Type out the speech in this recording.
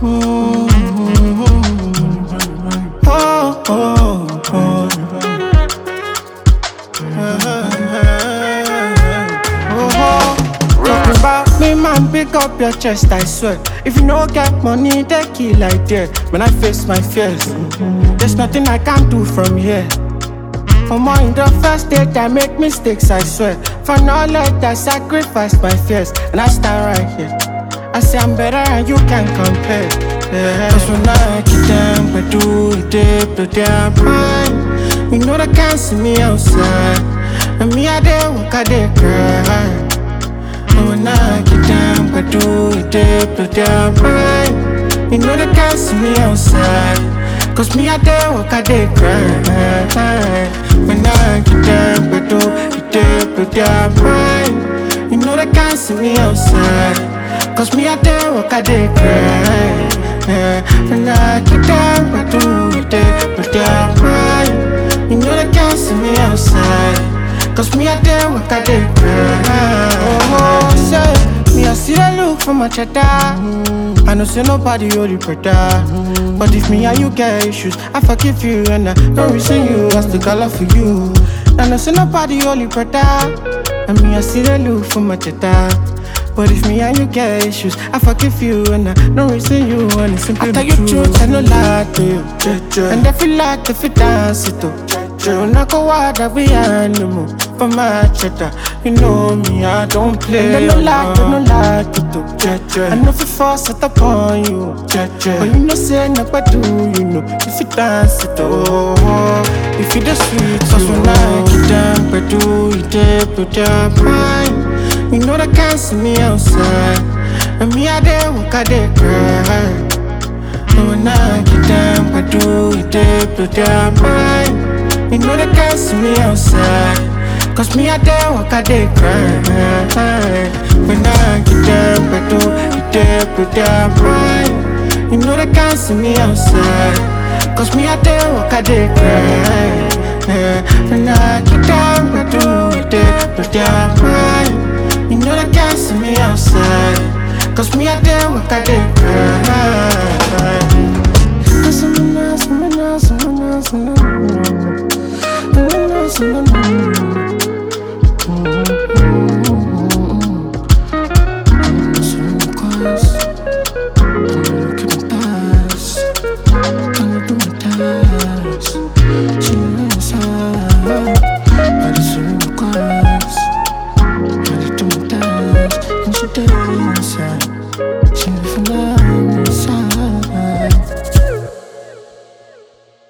Oh, oh, oh. Talking about me, man, pick up your chest, I swear. If you no get money, they kill like that. When I face my fears, there's nothing I can do from here. For more in the first date, I make mistakes, I swear. For knowledge, I sacrificed my fears, and I stand right here. I say I'm better and you can't compare. Yeah. Cause when I get them, but do it, they blow their mind. You know they can't see me outside. And me, I dey walk, I dey cry. And when I get them, but do it, they blow their mind. You know they can't see me outside. Cause me, I dey walk, I dey cry. When I get them, but do it, they blow their mind. You know they can't see me outside. Cause me I dey walk, I dey cry. When I get down, I do it there, but they're crying. You know they can't see me outside. Cause me I dey walk, I dey cry. Oh, say, me I see the look for my cheddar. I know say nobody only brother. But if me and you get issues, I forgive you and I don't reason you. I still got love for you. I know say nobody only brother. And me I see the look for my cheddar. But if me and you get issues, I forgive you and I don't reason you. And it's simply the truth, I no lie to you. And if you like, if you dance it too. You not go out that we animal for my cheddar. You know me, I don't play. And I no lie to do. I know if you force it upon you. But you know say nobody do, you know. If you dance it too. If you the sweet, cause when I get down, but do you dare put your mind. You know they can't see me outside. And me I dey walk, I dey cry. And when I get down, I do it, they blow their mind. You know they can't see me outside. Cause me I dey walk, I dey cry. When I get down, I do it, they blow their mind. You know they can't see me outside. Cause me I dey walk, I dey cry. When I get down, I do it, they blow their mind. You know they can't see me outside. Cause me I dey walk, I dey cry. Cause I'm a nice, I'm a nice, I'm a nice, I'm a nice, I'm a nice, I'm a nice.